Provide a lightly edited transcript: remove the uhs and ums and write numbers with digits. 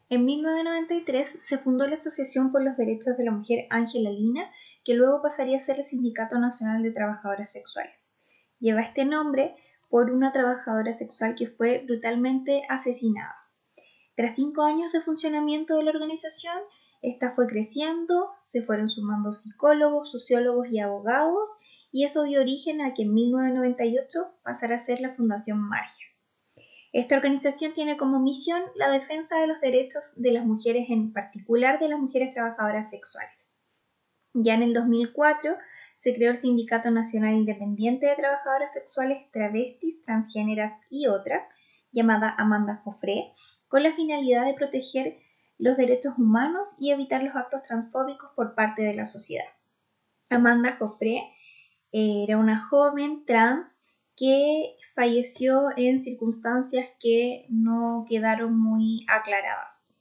En 1993 se fundó la Asociación por los Derechos de la Mujer Ángela Lina, que luego pasaría a ser el Sindicato Nacional de Trabajadoras Sexuales. Lleva este nombre por una trabajadora sexual que fue brutalmente asesinada. Tras 5 años de funcionamiento de la organización, esta fue creciendo, se fueron sumando psicólogos, sociólogos y abogados, y eso dio origen a que en 1998 pasara a ser la Fundación Margia. Esta organización tiene como misión la defensa de los derechos de las mujeres, en particular de las mujeres trabajadoras sexuales. Ya en el 2004 se creó el Sindicato Nacional Independiente de Trabajadoras Sexuales, Travestis, Transgéneras y otras, llamada Amanda Joffre, con la finalidad de proteger los derechos humanos y evitar los actos transfóbicos por parte de la sociedad. Amanda Joffre era una joven trans que falleció en circunstancias que no quedaron muy aclaradas.